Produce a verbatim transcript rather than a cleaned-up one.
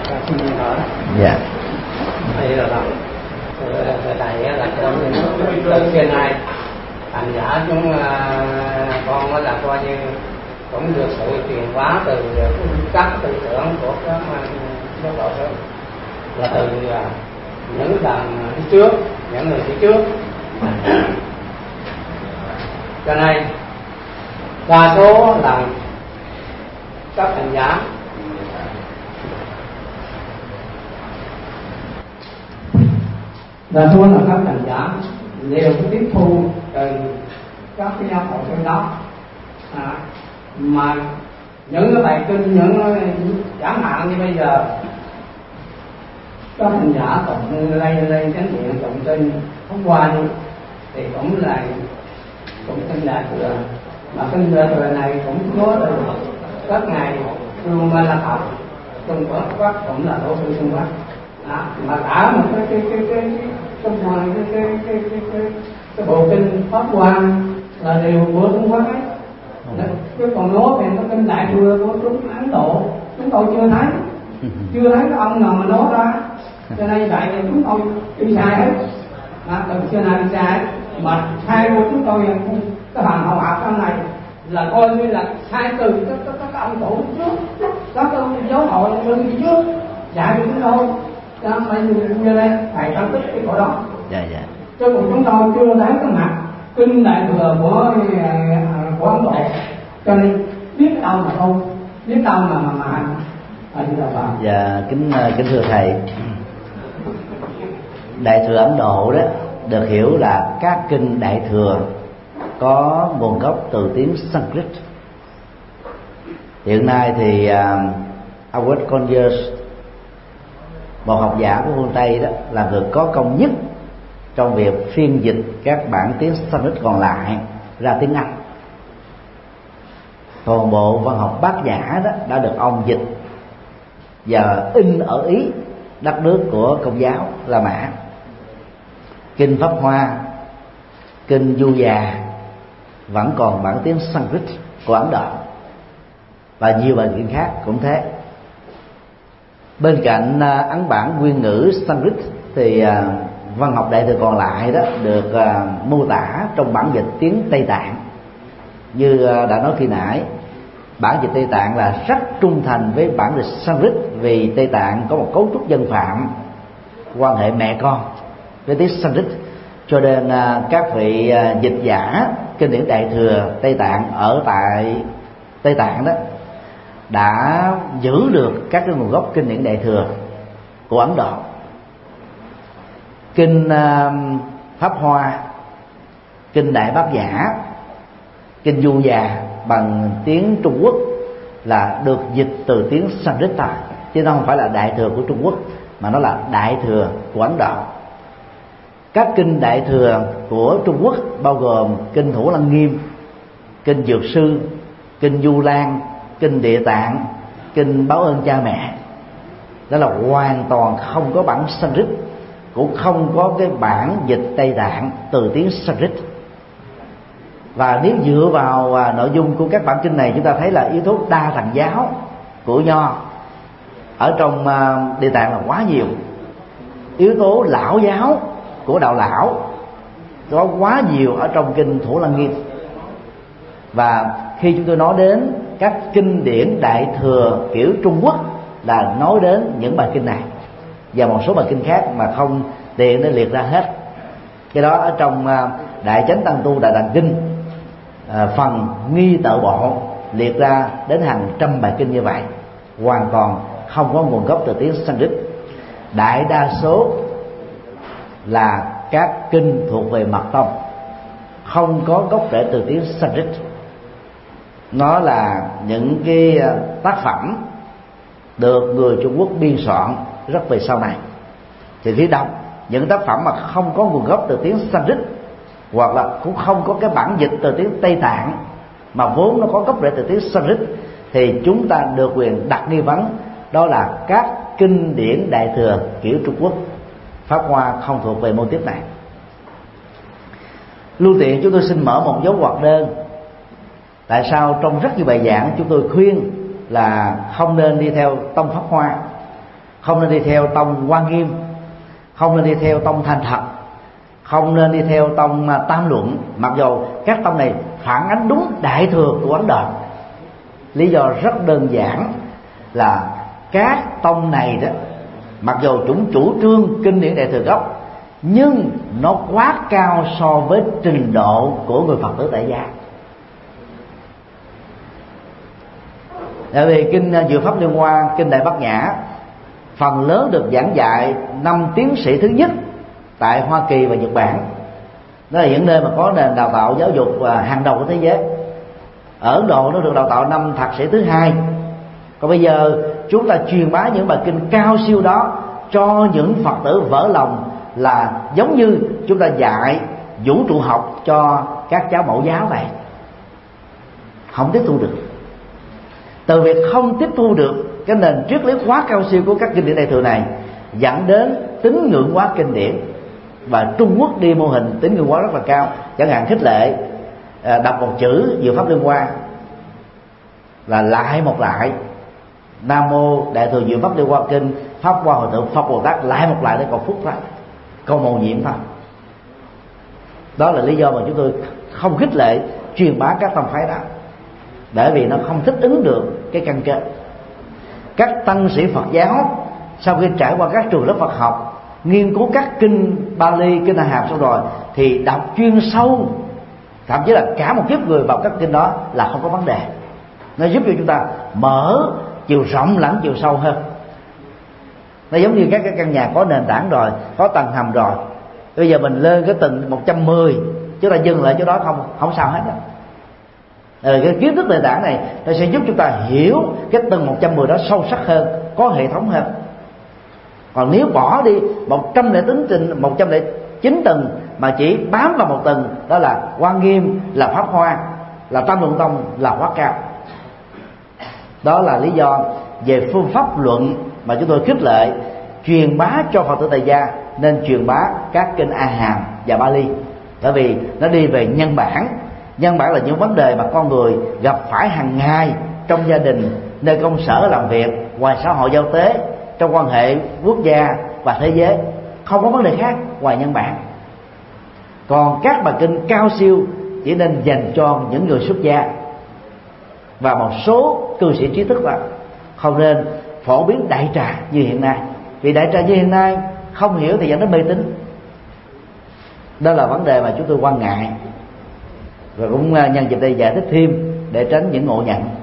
xin hỏi. Dạ. Đây là bạn thầy là con từ xưa nay thành giả chúng con là coi như cũng được sự truyền hóa từ các tư tưởng của các giáo độ đó, là từ những lần đi trước, những người đi trước. Cho nên đa số là các hành giả đa số là các hành giả đều tiếp thu từ các cái giáo hội trong đó, à, mà những cái bài kinh, những chẳng hạn như bây giờ các hành giả tụng lên lên chánh niệm tụng kinh hôm qua đi, thì cũng là cũng kinh Đại Thừa, mà kinh Đại Thừa này cũng có từ các ngài Trung Ma La Học Trung Quốc Bắc cũng là tổ sư Trung Quốc, à, mà cả một cái cái cái cái trong ngoài cái cái cái cái cái cái bộ kinh Pháp Hoa là đều của Trung Quốc ấy. Chứ còn nói về cái kinh Đại Thừa của chúng Ấn Độ chúng tôi chưa thấy, chưa thấy cái ông nào mà nói ra, cho nên vậy thì chúng tôi đi sai hết, à, từ xưa nay đi sai hết. Mà sai của chúng tôi cái hàng hậu học trong này là coi như là sai từ các các các ông tổ trước, các giáo hội lưng đi trước dạy cho chúng tôi, cho phải như đây thầy phân tích cái chỗ đó. Dạ dạ. Chứ còn chúng tôi chưa thấy cái mặt kinh Đại Thừa của của Ấn Độ, cho nên biết đâu mà không, biết đâu mà mà mà anh là vào. Dạ kính kính thưa thầy, Đại Thừa Ấn Độ đó được hiểu là các kinh Đại Thừa có nguồn gốc từ tiếng Sanskrit. Hiện nay thì uh, Albert Converse, một học giả của phương Tây đó, là người có công nhất trong việc phiên dịch các bản tiếng Sanskrit còn lại ra tiếng Anh. Toàn bộ văn học Bát Nhã đó đã được ông dịch và in ở Ý, đất nước của Công giáo La Mã. Kinh Pháp Hoa, kinh Du Già vẫn còn bản tiếng Sanskrit của Ấn Độ, và nhiều bài kinh khác cũng thế. Bên cạnh uh, ấn bản nguyên ngữ Sanskrit thì uh, văn học Đại Thừa còn lại đó được uh, mô tả trong bản dịch tiếng Tây Tạng. Như uh, đã nói khi nãy, bản dịch Tây Tạng là rất trung thành với bản dịch Sanskrit, vì Tây Tạng có một cấu trúc dân phạm, quan hệ mẹ con với tiếng Sanskrit, cho nên uh, các vị uh, dịch giả kinh điển Đại Thừa Tây Tạng ở tại Tây Tạng đó đã giữ được các cái nguồn gốc kinh điển Đại Thừa của Ấn Độ. Kinh uh, Pháp Hoa, kinh Đại Bát Nhã, kinh Du Già bằng tiếng Trung Quốc là được dịch từ tiếng Sanskrit thôi, chứ nó không phải là Đại Thừa của Trung Quốc, mà nó là Đại Thừa của Ấn Độ. Các kinh Đại Thừa của Trung Quốc bao gồm kinh Thủ Lăng Nghiêm, kinh Dược Sư, kinh Du Lan, kinh Địa Tạng, kinh Báo Ơn Cha Mẹ, đó là hoàn toàn không có bản Sanskrit, cũng không có cái bản dịch Tây Tạng từ tiếng Sanskrit. Và nếu dựa vào à, nội dung của các bản kinh này, chúng ta thấy là yếu tố đa thần giáo của Nho ở trong à, Địa Tạng là quá nhiều, yếu tố lão giáo của Đạo Lão có quá nhiều ở trong kinh Thủ Lăng Nghiêm. Và khi chúng tôi nói đến các kinh điển Đại Thừa kiểu Trung Quốc là nói đến những bài kinh này và một số bài kinh khác mà không tiện để liệt ra hết. Cái đó ở trong Đại Chánh Tăng Tu Đại Tạng Kinh, phần nghi tự bộ liệt ra đến hàng trăm bài kinh như vậy, hoàn toàn không có nguồn gốc từ tiếng Sanskrit. Đại đa số là các kinh thuộc về Mật Tông, không có gốc rễ từ tiếng Sanskrit. Nó là những cái tác phẩm được người Trung Quốc biên soạn rất về sau này. Thì phía đông những tác phẩm mà không có nguồn gốc từ tiếng Sanskrit, hoặc là cũng không có cái bản dịch từ tiếng Tây Tạng mà vốn nó có gốc rễ từ tiếng Sanskrit, thì chúng ta được quyền đặt nghi vấn đó là các kinh điển Đại Thừa kiểu Trung Quốc. Pháp Hoa không thuộc về mô tiếp này. Lưu tiện chúng tôi xin mở một dấu ngoặc đơn. Tại sao trong rất nhiều bài giảng chúng tôi khuyên là không nên đi theo tông Pháp Hoa, không nên đi theo tông Quan Nghiêm, không nên đi theo tông Thành Thật, không nên đi theo tông Tam Luận, mặc dù các tông này phản ánh đúng Đại Thừa của Ấn Độ. Lý do rất đơn giản là các tông này đó, mặc dù chúng chủ trương kinh điển Đại Thừa gốc, nhưng nó quá cao so với trình độ của người Phật tử tại gia. Tại vì kinh Diệu Pháp Liên Hoa, kinh Đại Bát Nhã phần lớn được giảng dạy năm tiến sĩ thứ nhất tại Hoa Kỳ và Nhật Bản. Đó là những nơi mà có nền đào tạo giáo dục hàng đầu của thế giới. Ở Ấn Độ nó được đào tạo năm thạc sĩ thứ hai. Còn bây giờ chúng ta truyền bá những bài kinh cao siêu đó cho những Phật tử vỡ lòng, là giống như chúng ta dạy vũ trụ học cho các cháu mẫu giáo vậy. Không tiếp thu được. Từ việc không tiếp thu được cái nền triết lý quá cao siêu của các kinh điển Đại Thừa này, dẫn đến tín ngưỡng quá kinh điển. Và Trung Quốc đi mô hình tín ngưỡng quá rất là cao. Chẳng hạn khích lệ đọc một chữ Diệu Pháp Liên Hoa là lại một lại, Nam Mô Đại Thừa Diệu Pháp Liên Hoa Kinh, Pháp Hoa Hội Thượng Phật Bồ Tát, lại một lại để cầu phúc thôi, câu mầu nhiệm thôi. Đó là lý do mà chúng tôi không khích lệ truyền bá các tông phái đó, bởi vì nó không thích ứng được cái căn cơ. Các tăng sĩ Phật giáo sau khi trải qua các trường lớp Phật học, nghiên cứu các kinh Bali, kinh A Hàm xong rồi, thì đọc chuyên sâu, thậm chí là cả một kiếp người vào các kinh đó là không có vấn đề. Nó giúp cho chúng ta mở chiều rộng lẫn chiều sâu hơn. Nó giống như các cái căn nhà có nền tảng rồi, có tầng hầm rồi, bây giờ mình lên cái tầng một trăm mười, chứ là dừng lại chỗ đó không không sao hết đâu. Ừ, cái kiến thức nền tảng này nó sẽ giúp chúng ta hiểu cái tầng một trăm mười đó sâu sắc hơn, có hệ thống hơn. Còn nếu bỏ đi một trăm lẻ chín tầng mà chỉ bám vào một tầng, đó là Quan Nghiêm, là Pháp Hoa, là Tam Luận Tông, là quá cao. Đó là lý do về phương pháp luận mà chúng tôi khích lệ truyền bá cho Phật tử tại gia nên truyền bá các kinh A Hàm và Bali, bởi vì nó đi về nhân bản. Nhân bản là những vấn đề mà con người gặp phải hàng ngày trong gia đình, nơi công sở làm việc, ngoài xã hội giao tế, trong quan hệ quốc gia và thế giới. Không có vấn đề khác ngoài nhân bản. Còn các bài kinh cao siêu chỉ nên dành cho những người xuất gia và một số cư sĩ trí thức đó. Không nên phổ biến đại trà như hiện nay, vì đại trà như hiện nay không hiểu thì dẫn đến mê tín. Đó là vấn đề mà chúng tôi quan ngại, và cũng nhân dịp đây giải thích thêm để tránh những ngộ nhận.